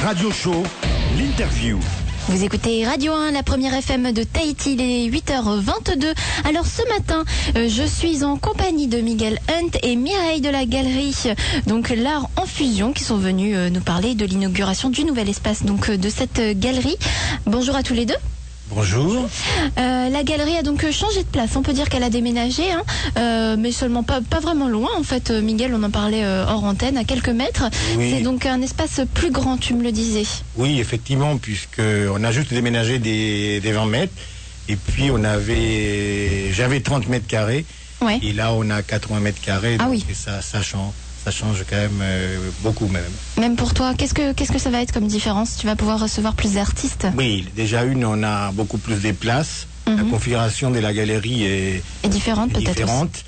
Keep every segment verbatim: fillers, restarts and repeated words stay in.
Radio Show, l'interview. Vous écoutez Radio un, la première F M de Tahiti, il est huit heures vingt-deux. Alors ce matin, euh, je suis en compagnie de Miguel Hunt et Mireille de la galerie, donc l'art en fusion, qui sont venus euh, nous parler de l'inauguration du nouvel espace donc euh, de cette euh, galerie. Bonjour à tous les deux. Bonjour. Euh, la galerie a donc changé de place. On peut dire qu'elle a déménagé, hein, euh, mais seulement pas, pas vraiment loin. En fait, Miguel, on en parlait euh, hors antenne, à quelques mètres. Oui. C'est donc un espace plus grand, tu me le disais. Oui, effectivement, puisqu'on a juste déménagé des, des vingt mètres. Et puis, on avait, j'avais trente mètres carrés. Ouais. Et là, on a quatre-vingts mètres carrés. Ah donc oui. ça, ça change. Ça change quand même euh, beaucoup même. Même pour toi, qu'est-ce que, qu'est-ce que ça va être comme différence? Tu vas pouvoir recevoir plus d'artistes? Oui, déjà une, on a beaucoup plus de places. Mm-hmm. La configuration de la galerie est, Et différente est peut-être différente.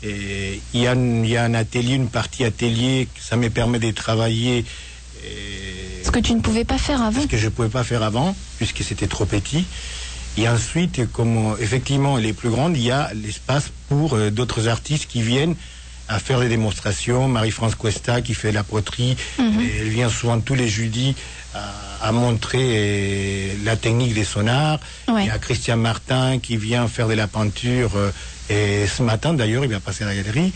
Et il y a, il y a un atelier, une partie atelier, ça me permet de travailler. Et ce que tu ne pouvais pas faire avant. Ce que je ne pouvais pas faire avant, puisque c'était trop petit. Et ensuite, comme effectivement elle est plus grande, il y a l'espace pour euh, d'autres artistes qui viennent à faire des démonstrations. Marie-France Cuesta qui fait la poterie, mm-hmm. et elle vient souvent tous les jeudis à, à montrer euh, la technique des sonars. Ouais. Il y a Christian Martin qui vient faire de la peinture, euh, et ce matin d'ailleurs il va passer à la galerie.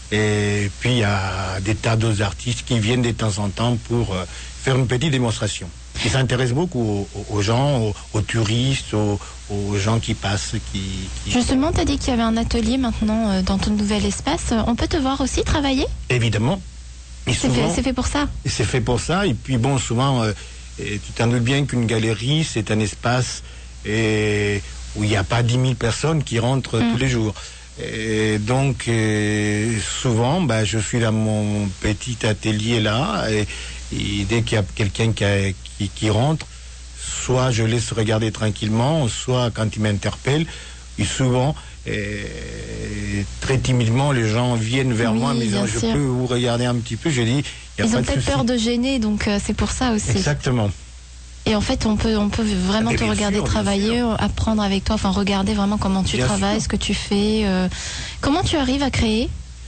Et puis il y a des tas d'autres artistes qui viennent de temps en temps pour euh, faire une petite démonstration. Qui s'intéresse beaucoup aux, aux gens, aux, aux touristes, aux, aux gens qui passent. Qui, qui... Justement, tu as dit qu'il y avait un atelier maintenant euh, dans ton nouvel espace. On peut te voir aussi travailler? Évidemment. Et c'est, souvent, fait, c'est fait pour ça? C'est fait pour ça. Et puis bon, souvent, euh, et tu t'en doutes bien qu'une galerie, c'est un espace et, où il n'y a pas dix mille personnes qui rentrent mmh. tous les jours. Et donc, euh, souvent, bah, je suis dans mon petit atelier là, et, et dès qu'il y a quelqu'un qui, a, qui, qui rentre, soit je laisse regarder tranquillement, soit quand il m'interpelle, et souvent, et, très timidement, les gens viennent vers oui, moi, mais disant, je sûr. peux vous regarder un petit peu. Je dis, il y a Ils pas ont de peut-être souci. peur de gêner, donc euh, c'est pour ça aussi. Exactement. Et en fait, on peut, on peut vraiment mais te regarder sûr, travailler, apprendre avec toi, enfin regarder vraiment comment tu bien travailles, sûr. ce que tu fais. Euh... Comment tu arrives à créer?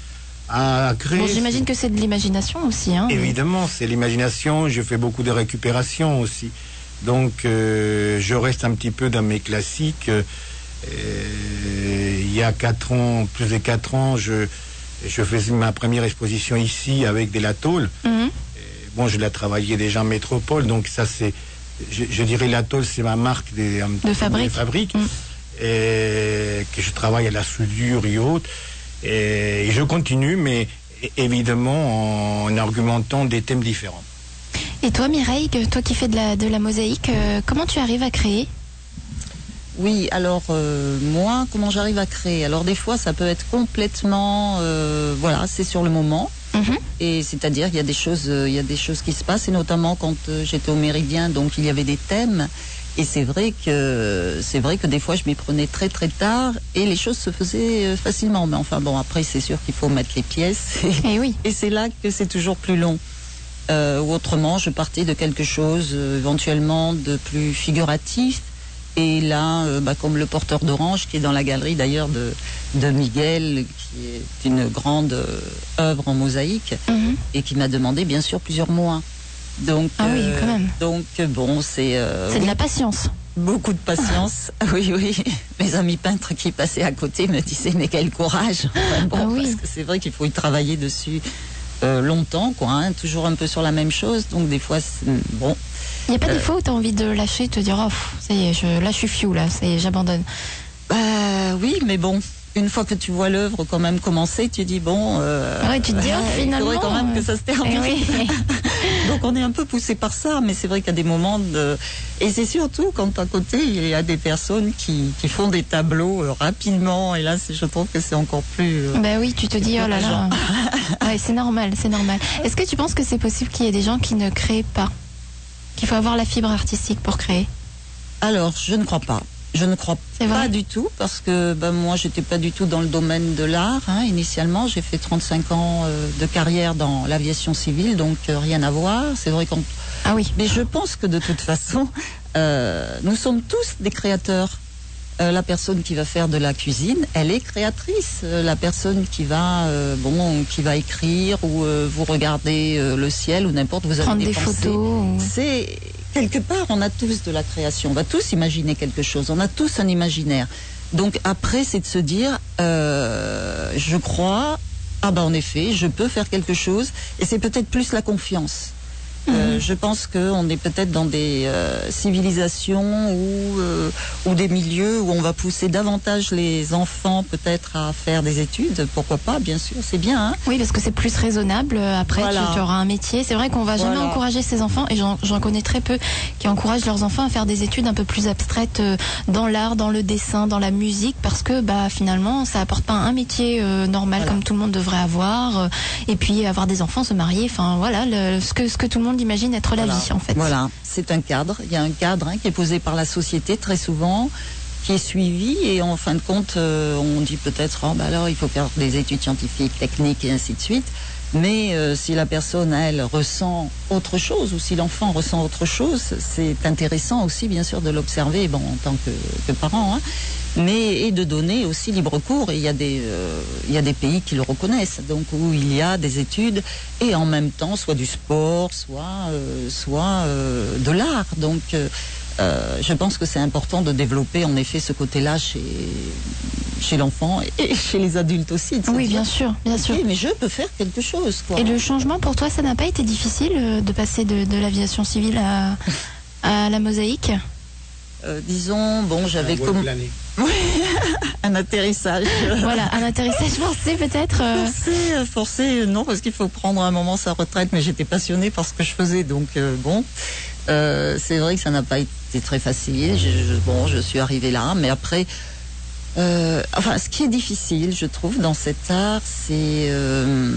À créer. Bon, j'imagine que c'est de l'imagination aussi. Hein, évidemment, mais... c'est l'imagination. Je fais beaucoup de récupération aussi. Donc, euh, je reste un petit peu dans mes classiques. Euh, il y a quatre ans, plus de quatre ans, je, je faisais ma première exposition ici avec de la tôle. Mm-hmm. Bon, je l'ai travaillé déjà en métropole, donc ça c'est, je, je dirais la tôle, c'est ma marque des, de fabrique, de fabrique mmh. et que je travaille à la soudure et autres. Et, et je continue, mais évidemment en argumentant des thèmes différents. Et toi, Mireille, toi qui fais de la, de la mosaïque, euh, comment tu arrives à créer? Oui, alors euh, moi, comment j'arrive à créer? Alors des fois, ça peut être complètement, euh, voilà, c'est sur le moment. Mmh. Et c'est-à-dire il y a des choses, euh, il y a des choses qui se passent, et notamment quand euh, j'étais au Méridien, donc il y avait des thèmes. Et c'est vrai que c'est vrai que des fois je m'y prenais très très tard et les choses se faisaient euh, facilement. Mais enfin bon, après c'est sûr qu'il faut mettre les pièces. Et, et oui. Et c'est là que c'est toujours plus long. Euh, ou autrement, je partais de quelque chose euh, éventuellement de plus figuratif. Et là, euh, bah, comme le porteur d'orange, qui est dans la galerie d'ailleurs de, de Miguel, qui est une grande euh, œuvre en mosaïque, mm-hmm. et qui m'a demandé bien sûr plusieurs mois. Donc, ah oui, euh, quand même. Donc bon, c'est... Euh, c'est oui, de la patience. Beaucoup de patience, ah. oui, oui. Mes amis peintres qui passaient à côté me disaient, mais quel courage. Enfin, bon, ah oui. Parce que c'est vrai qu'il faut y travailler dessus euh, longtemps, quoi, hein, toujours un peu sur la même chose. Donc des fois, c'est, bon... Il n'y a pas euh, des fois où tu as envie de lâcher, de te dire, oh, ça y est, je, là je suis fiou, là, ça y est, j'abandonne. Bah oui, mais bon, une fois que tu vois l'œuvre quand même commencer, tu dis, bon... Euh, ouais, tu te dis, oh, finalement... Il faudrait quand même que ça se termine. Eh oui. Donc on est un peu poussé par ça, mais c'est vrai qu'il y a des moments de... Et c'est surtout quand à côté, il y a des personnes qui, qui font des tableaux euh, rapidement, et là, c'est, je trouve que c'est encore plus... Euh, bah oui, tu te dis, oh là là... ouais, c'est normal, c'est normal. Est-ce que tu penses que c'est possible qu'il y ait des gens qui ne créent pas? Qu'il faut avoir la fibre artistique pour créer? Alors, je ne crois pas. Je ne crois c'est pas vrai du tout, parce que ben, moi, j'étais pas du tout dans le domaine de l'art. Hein, initialement, j'ai fait trente-cinq ans euh, de carrière dans l'aviation civile, donc euh, rien à voir. C'est vrai qu'on... Ah oui. Mais je pense que de toute façon, euh, nous sommes tous des créateurs. Euh, la personne qui va faire de la cuisine, elle est créatrice. Euh, la personne qui va, euh, bon, qui va écrire ou euh, vous regardez euh, le ciel ou n'importe, vous avez prendre des, des pensées. photos. C'est quelque part, on a tous de la création. On va tous imaginer quelque chose. On a tous un imaginaire. Donc après, c'est de se dire, euh, je crois, ah ben en effet, je peux faire quelque chose. Et c'est peut-être plus la confiance. Euh, mmh. Je pense qu'on est peut-être dans des euh, civilisations ou, euh, ou des milieux où on va pousser davantage les enfants peut-être à faire des études. Pourquoi pas, bien sûr, c'est bien. Hein, oui, parce que c'est plus raisonnable. Après, voilà. tu, tu auras un métier. C'est vrai qu'on va jamais voilà. encourager ses enfants, et j'en, j'en connais très peu, qui encouragent leurs enfants à faire des études un peu plus abstraites euh, dans l'art, dans le dessin, dans la musique, parce que bah, finalement, ça apporte pas un métier euh, normal voilà. comme tout le monde devrait avoir. Euh, et puis avoir des enfants, se marier, enfin voilà, le, ce, que, ce que tout le monde imagine être la voilà. vie en fait. Voilà, c'est un cadre. Il y a un cadre hein, qui est posé par la société très souvent, qui est suivi, et en fin de compte, euh, on dit peut-être, oh, bah alors il faut faire des études scientifiques, techniques et ainsi de suite. Mais euh, si la personne, elle, ressent autre chose, ou si l'enfant ressent autre chose, c'est intéressant aussi, bien sûr, de l'observer, bon, en tant que, que parent, hein, mais et de donner aussi libre cours. Et il y a des, euh, il y a des pays qui le reconnaissent, donc où il y a des études et en même temps, soit du sport, soit, euh, soit euh, de l'art. Donc, euh, euh, je pense que c'est important de développer en effet ce côté-là chez chez l'enfant et chez les adultes aussi. Oui, bien sûr, bien sûr. Okay, mais je peux faire quelque chose, quoi. Et le changement pour toi, ça n'a pas été difficile de passer de, de l'aviation civile à, à la mosaïque? euh, Disons, bon, j'avais comme oui, un atterrissage. Voilà, un atterrissage forcé peut-être. Euh... Forcé, forcé, non, parce qu'il faut prendre un moment sa retraite, mais j'étais passionnée par ce que je faisais, donc euh, bon. Euh, c'est vrai que ça n'a pas été très facile. Je, je, bon, je suis arrivée là, mais après. Euh, enfin, ce qui est difficile, je trouve, dans cet art, c'est, euh,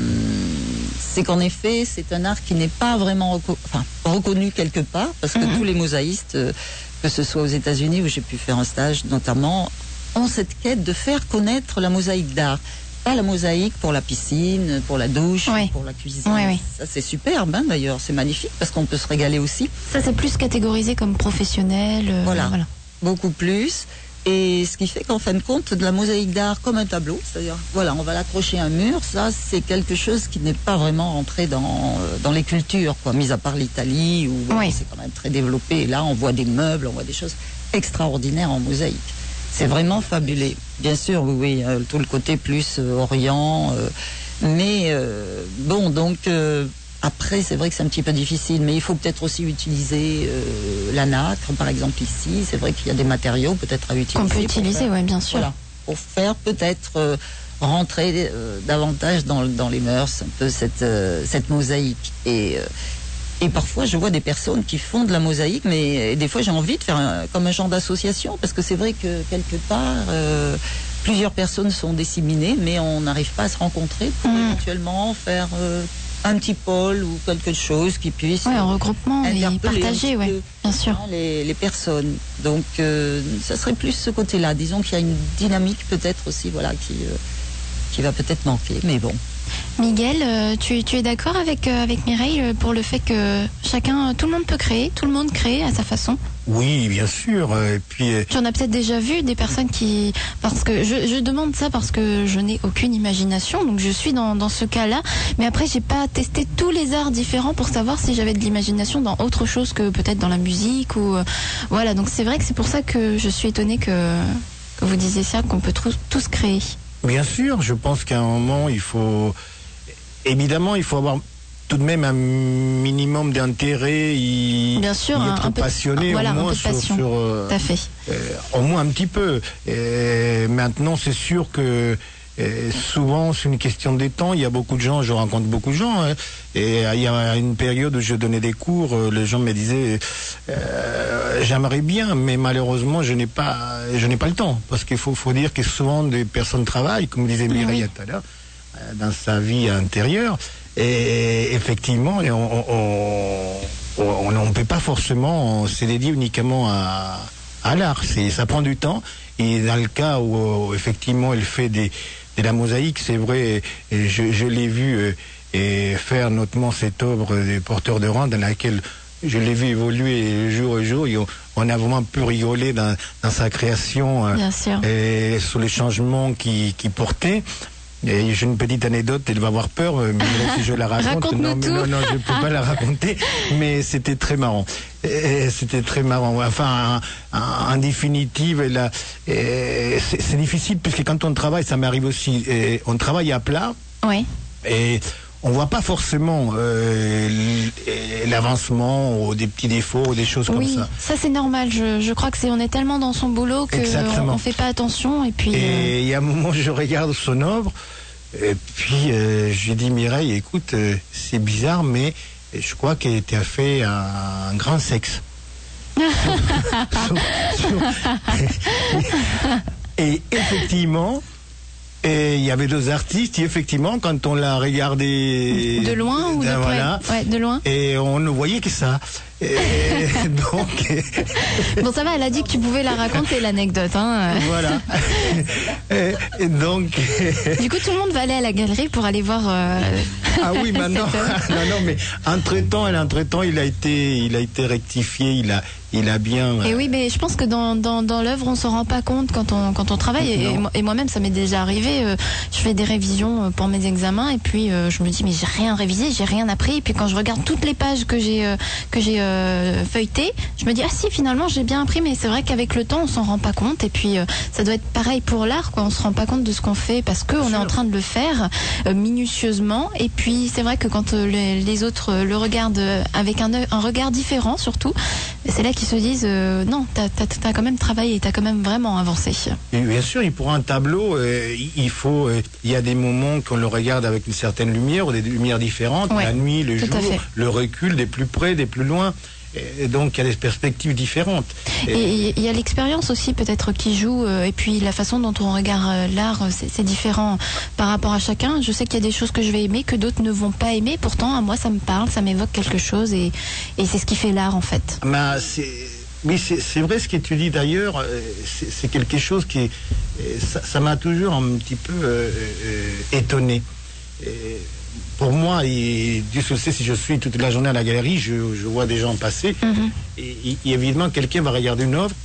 c'est qu'en effet, c'est un art qui n'est pas vraiment reco- enfin, reconnu quelque part, parce que mmh. tous les mosaïstes, euh, que ce soit aux États-Unis où j'ai pu faire un stage, notamment, ont cette quête de faire connaître la mosaïque d'art. Pas la mosaïque pour la piscine, pour la douche, oui. pour la cuisine. Oui, oui. Ça, c'est superbe, hein, d'ailleurs, c'est magnifique parce qu'on peut se régaler aussi. Ça, c'est plus catégorisé comme professionnel. Euh, voilà. voilà, beaucoup plus. Et ce qui fait qu'en fin de compte, de la mosaïque d'art comme un tableau, c'est-à-dire, voilà, on va l'accrocher à un mur, ça, c'est quelque chose qui n'est pas vraiment rentré dans, dans les cultures, quoi, mis à part l'Italie, où bon, oui. c'est quand même très développé. Et là, on voit des meubles, on voit des choses extraordinaires en mosaïque. C'est vraiment fabuleux. Bien sûr, oui, oui, euh, tout le côté plus euh, orient. Euh, mais, euh, bon, donc... Euh, Après, c'est vrai que c'est un petit peu difficile, mais il faut peut-être aussi utiliser euh, la nacre, par exemple ici. C'est vrai qu'il y a des matériaux peut-être à utiliser. Qu'on peut utiliser, oui, bien sûr. Voilà, pour faire peut-être euh, rentrer euh, davantage dans, dans les mœurs, un peu cette, euh, cette mosaïque. Et, euh, et parfois, je vois des personnes qui font de la mosaïque, mais des fois, j'ai envie de faire un, comme un genre d'association, parce que c'est vrai que quelque part... Euh, plusieurs personnes sont disséminées, mais on n'arrive pas à se rencontrer pour mmh. éventuellement faire... Euh, un petit pôle ou quelque chose qui puisse ouais, un regroupement et partager ouais, peu, bien sûr hein, les, les personnes. Donc euh, ça serait plus ce côté-là. Disons qu'il y a une dynamique peut-être aussi voilà qui euh, qui va peut-être manquer, mais bon. Miguel, euh, tu, tu es d'accord avec euh, avec Mireille pour le fait que chacun, tout le monde peut créer, tout le monde crée à sa façon? Oui, bien sûr. Et puis, euh... tu en as peut-être déjà vu des personnes qui, parce que je, je demande ça parce que je n'ai aucune imagination, donc je suis dans, dans ce cas-là. Mais après, j'ai pas testé tous les arts différents pour savoir si j'avais de l'imagination dans autre chose que peut-être dans la musique ou euh, voilà. Donc c'est vrai que c'est pour ça que je suis étonnée que, que vous disiez ça, qu'on peut tous, tous créer. Bien sûr, je pense qu'à un moment, il faut évidemment, il faut avoir tout de même un minimum d'intérêt, y, bien sûr, y être un, un passionné peu, voilà, au moins un peu de passion. sur, sur euh, tout à fait. Euh, au moins un petit peu. Et maintenant, c'est sûr que euh, souvent c'est une question des temps. Il y a beaucoup de gens, je rencontre beaucoup de gens, hein, et il y a une période où je donnais des cours, les gens me disaient euh, j'aimerais bien, mais malheureusement je n'ai pas, je n'ai pas le temps, parce qu'il faut, faut dire que souvent des personnes travaillent, comme disait Mireille oui. tout à l'heure, dans sa vie intérieure. Et effectivement, on ne peut pas forcément se dédier uniquement à, à l'art. C'est, ça prend du temps. Et dans le cas où, où effectivement elle fait des, de la mosaïque, c'est vrai, je, je l'ai vu euh, et faire notamment cette œuvre des porteurs de rang dans laquelle je l'ai vu évoluer jour au jour. Et on, on a vraiment pu rigoler dans, dans sa création euh, Bien sûr. et sur les changements qu'il qui portait. Et j'ai une petite anecdote, elle va avoir peur, mais si je la raconte, non, mais non, non, je ne peux pas la raconter, mais c'était très marrant. Et c'était très marrant. Enfin, en, en définitive, là, c'est, c'est difficile puisque quand on travaille, ça m'arrive aussi, et on travaille à plat. Oui. Et on voit pas forcément euh, l'avancement ou des petits défauts ou des choses oui, comme ça. Ça c'est normal. Je, je crois que c'est on est tellement dans son boulot que on, on fait pas attention et puis. Et il euh... y a un moment, je regarde son œuvre et puis euh, je lui dis Mireille, écoute, euh, c'est bizarre, mais je crois qu'elle était fait un, un grand sexe. Et effectivement. Et il y avait deux artistes, et effectivement, quand on l'a regardé de loin ou de près, voilà, ouais, de loin. Et on ne voyait que ça. Et donc. Bon, ça va. Elle a dit que tu pouvais la raconter l'anecdote, hein. Voilà. Et, et donc. Du coup, tout le monde va aller à la galerie pour aller voir. Euh... Ah oui, maintenant. non, non, mais entre temps, entre temps, il a été, il a été rectifié. Il a. Il a bien. Et oui, mais je pense que dans, dans, dans l'œuvre, on s'en rend pas compte quand on, quand on travaille. Et, et moi-même, ça m'est déjà arrivé. Euh, je fais des révisions pour mes examens et puis euh, je me dis, mais j'ai rien révisé, j'ai rien appris. Et puis quand je regarde toutes les pages que j'ai euh, que j'ai euh, feuilletées, je me dis, ah si, finalement, j'ai bien appris. Mais c'est vrai qu'avec le temps, on s'en rend pas compte. Et puis, euh, ça doit être pareil pour l'art, quoi. On se rend pas compte de ce qu'on fait parce qu'on est en train de le faire euh, minutieusement. Et puis, c'est vrai que quand euh, les, les autres euh, le regardent avec un, un regard différent, surtout, c'est là qui se disent euh, non, t'as as, quand même travaillé, t'as quand même vraiment avancé. Et bien sûr, pour un tableau, euh, il faut, euh, il y a des moments qu'on le regarde avec une certaine lumière ou des lumières différentes, ouais, la nuit, le jour, le recul, des plus près, des plus loin. Et donc il y a des perspectives différentes. Et il y a l'expérience aussi peut-être qui joue, euh, et puis la façon dont on regarde euh, l'art, c'est différent par rapport à chacun. Je sais qu'il y a des choses que je vais aimer, que d'autres ne vont pas aimer. Pourtant, à moi, ça me parle, ça m'évoque quelque chose, et, et c'est ce qui fait l'art en fait. Mais c'est, oui, c'est vrai ce que tu dis d'ailleurs. C'est quelque chose qui, ça m'a toujours un petit peu euh, euh, étonné. Et, pour moi, et Dieu se sait, si je suis toute la journée à la galerie, je, je vois des gens passer. Mm-hmm. et, et évidemment, quelqu'un va regarder une œuvre.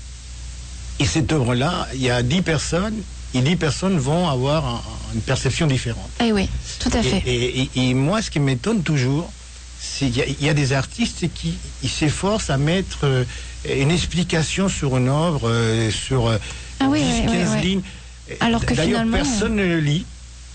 Et cette œuvre-là, il y a dix personnes. Et dix personnes vont avoir un, une perception différente. Eh oui, tout à fait. Et, et, et, et moi, ce qui m'étonne toujours, c'est qu'il y, y a des artistes qui s'efforcent à mettre euh, une explication sur une œuvre, euh, sur euh, ah oui, dix, oui, quinze oui, lignes. Alors que d'ailleurs, finalement, personne ne le lit.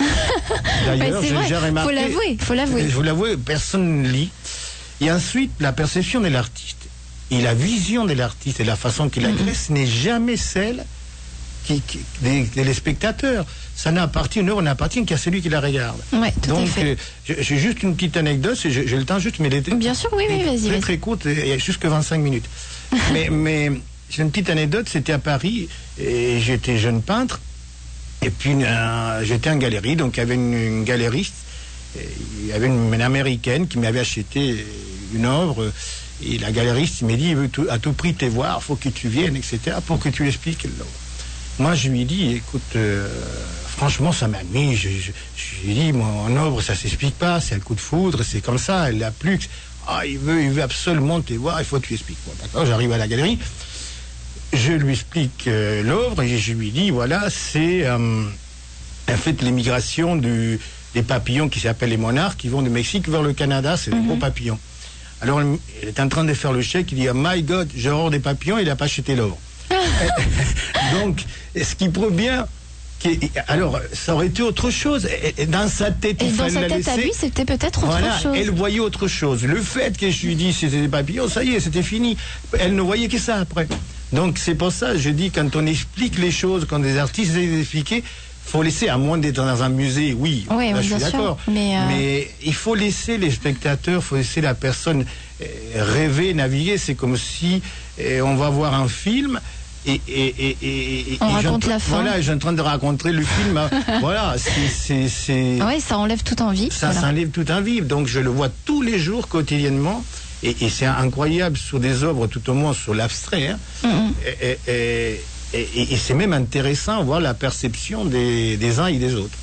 D'ailleurs, j'ai remarqué. Faut l'avouer, faut l'avouer. Il faut l'avouer, personne ne lit. Et ensuite, la perception de l'artiste et la vision de l'artiste et la façon qu'il agresse mm-hmm. n'est jamais celle qui, qui, des, des spectateurs. Ça n'appartient, une œuvre n'appartient qu'à celui qui la regarde. Ouais, tout Donc, à fait. Euh, j'ai juste une petite anecdote, j'ai le temps juste, mais elle était bien sûr, oui, oui, vas-y. Très, très courte, il y a jusque vingt-cinq minutes. mais mais j'ai une petite anecdote, c'était à Paris, et j'étais jeune peintre. Et puis, euh, j'étais en galerie, donc il y avait une, une galeriste, il y avait une, une américaine qui m'avait acheté une œuvre, et la galeriste m'a dit, il veut tout, à tout prix te voir, il faut que tu viennes, et cetera, pour que tu lui expliques l'œuvre. Moi, je lui ai dit, écoute, euh, franchement, ça m'a mis, je, je, je lui ai dit, mon œuvre, ça s'explique pas, c'est un coup de foudre, c'est comme ça, elle l'a plus. Ah, il veut, il veut absolument te voir, il faut que tu expliques. Bon, d'accord, j'arrive à la galerie. Je lui explique euh, l'œuvre et je lui dis, voilà, c'est euh, en fait l'émigration des papillons qui s'appellent les monarques, qui vont du Mexique vers le Canada, c'est des mm-hmm. gros papillons. Alors, elle est en train de faire le chèque, il dit, oh my God, j'ai horreur des papillons, il n'a pas acheté l'œuvre. Donc, ce qui prouve bien, alors, ça aurait été autre chose. Dans sa tête, et il dans fallait sa la tête laisser. à lui, c'était peut-être autre voilà, chose. Elle voyait autre chose. Le fait que je lui dis c'était des papillons, ça y est, c'était fini. Elle ne voyait que ça après. Donc c'est pour ça, je dis, quand on explique les choses, quand des artistes les expliquent, faut laisser, à moins d'être dans un musée, oui, oui là, oui, je suis d'accord. Mais, euh... mais il faut laisser les spectateurs, il faut laisser la personne euh, rêver, naviguer. C'est comme si euh, on va voir un film. Et, et, et, et, on et raconte la fin. Voilà, je suis en train de raconter le film. Voilà, c'est. Oui, ça enlève toute envie. Ça, voilà. ça enlève toute envie. Donc je le vois tous les jours, quotidiennement. Et, et c'est incroyable sur des œuvres, tout au moins sur l'abstrait. Hein. Mm-hmm. Et, et, et, et, et c'est même intéressant de voir la perception des, des uns et des autres.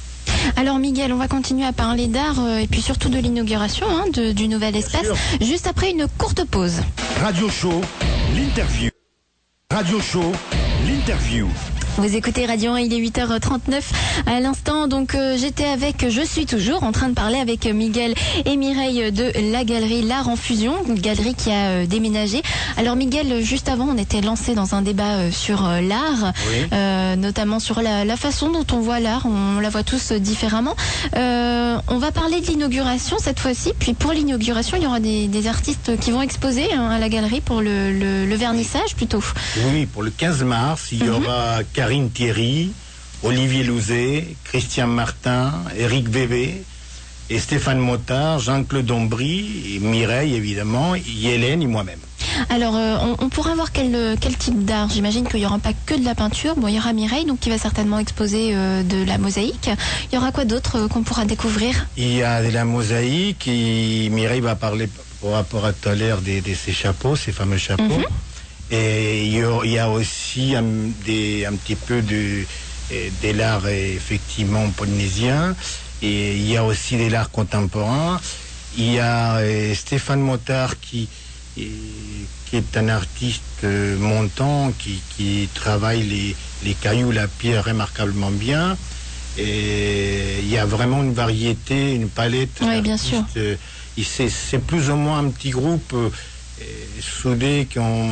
Alors Miguel, on va continuer à parler d'art euh, et puis surtout de l'inauguration hein, de, du nouvel espace, sûr. Juste après une courte pause. Radio Show, l'interview. Radio Show, l'interview. Vous écoutez Radio un, il est huit heures trente-neuf à l'instant, donc euh, j'étais avec, je suis toujours en train de parler avec Miguel et Mireille de la galerie L'Art en Fusion, une galerie qui a euh, déménagé. Alors Miguel, juste avant, on était lancé dans un débat euh, sur euh, l'art, oui. euh, notamment sur la, la façon dont on voit l'art, on, on la voit tous euh, différemment. Euh, on va parler de l'inauguration cette fois-ci, puis pour l'inauguration, il y aura des, des artistes qui vont exposer hein, à la galerie pour le, le, le vernissage plutôt. Oui, pour le quinze mars, il y mm-hmm. aura Karine Thierry, Olivier Louzet, Christian Martin, Éric Vévé et Stéphane Motard, Jean-Claude Dombry, et Mireille évidemment, Hélène et moi-même. Alors euh, on, on pourra voir quel, quel type d'art. J'imagine qu'il n'y aura pas que de la peinture. Bon, il y aura Mireille donc qui va certainement exposer euh, de la mosaïque. Il y aura quoi d'autre euh, qu'on pourra découvrir? Il y a de la mosaïque et Mireille va parler par rapport à tout à l'heure de, de ces chapeaux, ces fameux chapeaux. Mm-hmm. Et il y a aussi un, des, un petit peu de, de l'art effectivement polynésien. Et il y a aussi de l'art contemporain. Il y a euh, Stéphane Motard qui, et, qui est un artiste euh, montant qui, qui travaille les, les cailloux, la pierre remarquablement bien. Et il y a vraiment une variété, une palette. Oui, bien sûr. Euh, c'est, c'est plus ou moins un petit groupe euh, soudé qui ont...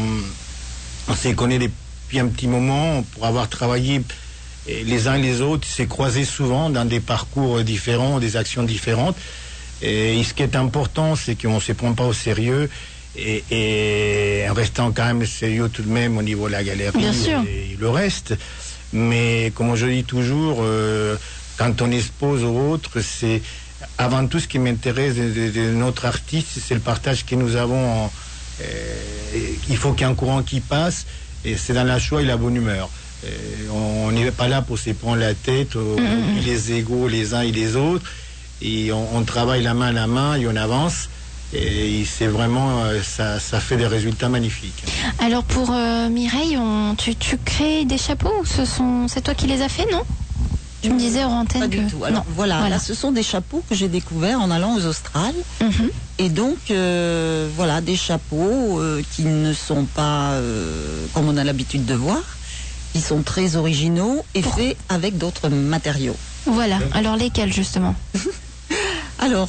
On s'est connus depuis un petit moment pour avoir travaillé les uns et les autres, s'est croisés souvent dans des parcours différents, des actions différentes. Et ce qui est important, c'est qu'on ne se prend pas au sérieux et, et en restant quand même sérieux tout de même au niveau de la galerie Bien sûr. Et le reste. Mais comme je dis toujours, euh, quand on expose aux autres, c'est avant tout ce qui m'intéresse de, de, de notre artiste, c'est le partage que nous avons en, Euh, il faut qu'il y ait un courant qui passe et c'est dans la joie et la bonne humeur. Euh, on n'est pas là pour se prendre la tête, on oublie mmh. les égos les uns et les autres et on, on travaille la main à la main et on avance et c'est vraiment ça, ça fait des résultats magnifiques. Alors pour euh, Mireille, on, tu, tu crées des chapeaux ou ce sont, c'est toi qui les as fait, non? Tu me disais hors antenne Pas que... du tout. Alors voilà, voilà. Là, ce sont des chapeaux que j'ai découverts en allant aux Australes. Mm-hmm. Et donc, euh, voilà, des chapeaux euh, qui ne sont pas euh, comme on a l'habitude de voir. Ils sont très originaux et Pour... faits avec d'autres matériaux. Voilà. Alors lesquels justement? Alors,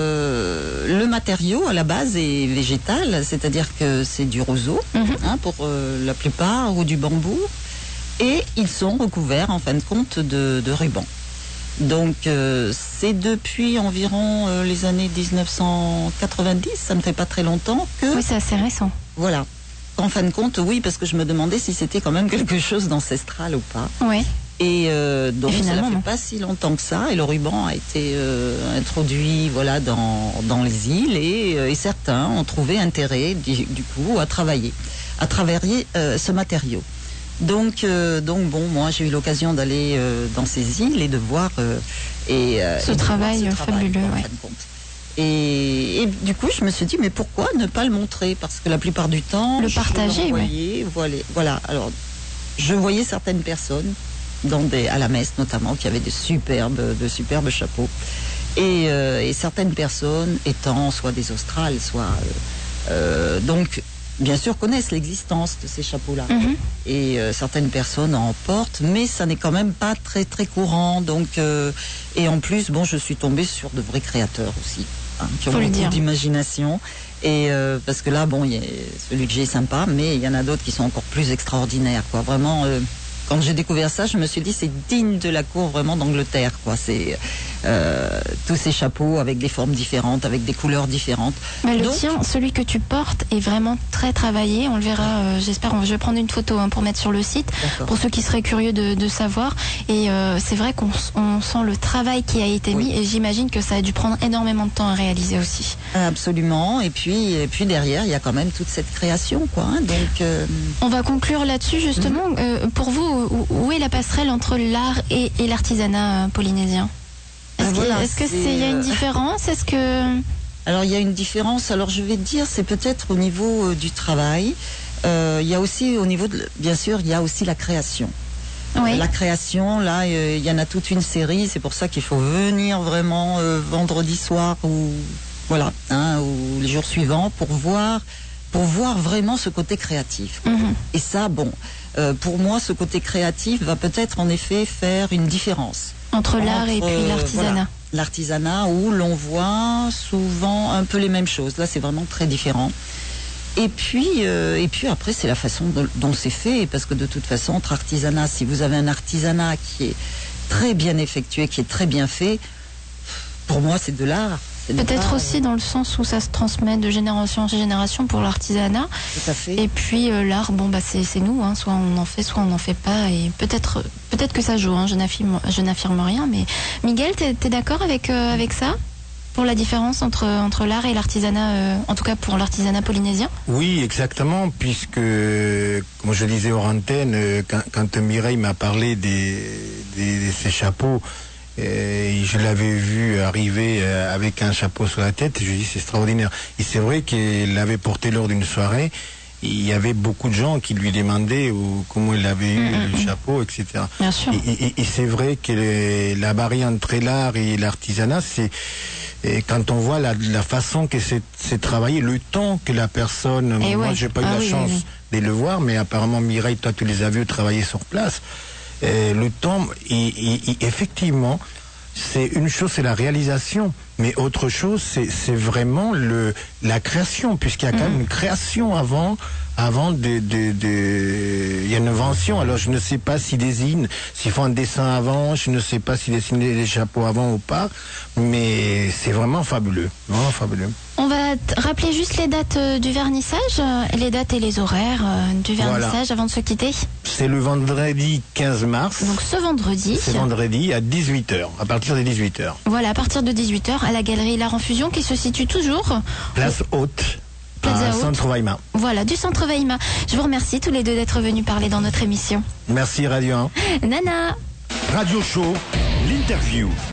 euh, le matériau à la base est végétal, c'est-à-dire que c'est du roseau, mm-hmm. hein, pour euh, la plupart, ou du bambou. Et ils sont recouverts, en fin de compte, de, de ruban. Donc, euh, c'est depuis environ euh, les années dix-neuf cent quatre-vingt-dix, ça ne fait pas très longtemps que... Oui, c'est assez récent. Voilà. En fin de compte, oui, parce que je me demandais si c'était quand même quelque chose d'ancestral ou pas. Oui. Et euh, donc, et ça ne fait pas si longtemps que ça. Et le ruban a été euh, introduit voilà, dans, dans les îles. Et, euh, et certains ont trouvé intérêt, du, du coup, à travailler, à travailler euh, ce matériau. Donc, euh, donc bon, moi j'ai eu l'occasion d'aller euh, dans ces îles et de voir euh, et, euh, ce, et travail, ce travail fabuleux. En ouais. fin de compte. Et, et du coup, je me suis dit, mais pourquoi ne pas le montrer? Parce que la plupart du temps, le partager, oui. Voilà, voilà. Alors, je voyais certaines personnes dans des, à la messe notamment qui avaient de superbes, de superbes chapeaux, et, euh, et certaines personnes étant soit des Australes, soit euh, euh, donc. Bien sûr, connaissent l'existence de ces chapeaux-là. Mm-hmm. Et euh, certaines personnes en portent, mais ça n'est quand même pas très très courant. Donc, euh, et en plus, bon, je suis tombée sur de vrais créateurs aussi, hein, qui ont Faut beaucoup d'imagination. Et euh, parce que là, bon, y a, celui que j'ai est sympa, mais il y en a d'autres qui sont encore plus extraordinaires, quoi. Vraiment. Euh, Quand j'ai découvert ça, je me suis dit c'est digne de la cour vraiment d'Angleterre, quoi. C'est euh, tous ces chapeaux avec des formes différentes, avec des couleurs différentes. Mais le Donc, tien, celui que tu portes, est vraiment très travaillé. On le verra. Euh, j'espère. Je vais prendre une photo hein, pour mettre sur le site pour ceux qui seraient curieux de, de savoir. Et euh, c'est vrai qu'on on sent le travail qui a été oui. mis. Et j'imagine que ça a dû prendre énormément de temps à réaliser aussi. Absolument. Et puis, et puis derrière, il y a quand même toute cette création, quoi. Hein. Donc, euh... on va conclure là-dessus justement. Mmh. Euh, pour vous. Où est la passerelle entre l'art et, et l'artisanat polynésien? Est-ce, ah, voilà, est-ce que c'est, il y a une différence? Est-ce que... Alors il y a une différence. Alors je vais te dire, c'est peut-être au niveau euh, du travail. Euh, il y a aussi au niveau de, bien sûr, il y a aussi la création. Oui. La création, là, il euh, y en a toute une série. C'est pour ça qu'il faut venir vraiment euh, vendredi soir ou voilà, hein, ou les jours suivants pour voir, pour voir vraiment ce côté créatif. Mm-hmm. Et ça, bon, euh, pour moi, ce côté créatif va peut-être en effet faire une différence entre l'art et puis euh, l'artisanat. Voilà, l'artisanat où l'on voit souvent un peu les mêmes choses. Là, c'est vraiment très différent. Et puis, euh, et puis après, c'est la façon de, dont c'est fait, parce que de toute façon, entre artisanat, si vous avez un artisanat qui est très bien effectué, qui est très bien fait, pour moi, c'est de l'art. Peut-être pas, aussi dans le sens où ça se transmet de génération en génération pour l'artisanat. Tout à fait. Et puis euh, l'art, bon bah c'est, c'est nous, hein, soit on en fait, soit on n'en fait pas. Et peut-être, peut-être que ça joue. Hein, je n'affirme, je n'affirme rien. Mais Miguel, t'es, t'es d'accord avec euh, avec ça? Pour la différence entre, entre l'art et l'artisanat, euh, en tout cas pour l'artisanat polynésien? Oui, exactement, puisque, comme je disais hors antenne, euh, quand, quand Mireille m'a parlé des, des, de ces chapeaux, et je l'avais vu arriver euh, avec un chapeau sur la tête, je dis c'est extraordinaire. Et c'est vrai qu'il l'avait porté lors d'une soirée. Il y avait beaucoup de gens qui lui demandaient ou, comment il avait eu mmh, le mmh. chapeau, et cetera. Bien sûr. Et, et, et c'est vrai que les, la barrière entre l'art et l'artisanat, c'est et quand on voit la, la façon que c'est, c'est travaillé, le temps que la personne... Et moi, ouais. j'ai pas eu ah, la oui, chance oui, oui. de le voir, mais apparemment, Mireille, toi, tu les as vus travailler sur place. Et le temps, et, et, et effectivement, c'est une chose, c'est la réalisation, mais autre chose, c'est, c'est vraiment le, la création, puisqu'il y a quand même une création avant... Avant de, de, de, il y a une invention. Alors je ne sais pas s'ils dessinent, s'ils font un dessin avant, je ne sais pas s'ils dessinent les chapeaux avant ou pas, mais c'est vraiment fabuleux, vraiment fabuleux. On va t- rappeler juste les dates euh, du vernissage, euh, les dates et les horaires euh, du vernissage voilà. avant de se quitter. C'est le vendredi quinze mars. Donc ce vendredi. C'est vendredi à dix-huit heures, à partir de dix-huit heures. Voilà, à partir de dix-huit heures à la galerie L'Art en Fusion qui se situe toujours. Place Haute. Plaza à Centre Weimar. Voilà, du Centre Weimar. Je vous remercie tous les deux d'être venus parler dans notre émission. Merci Radio un. Nana. Radio Show, l'interview.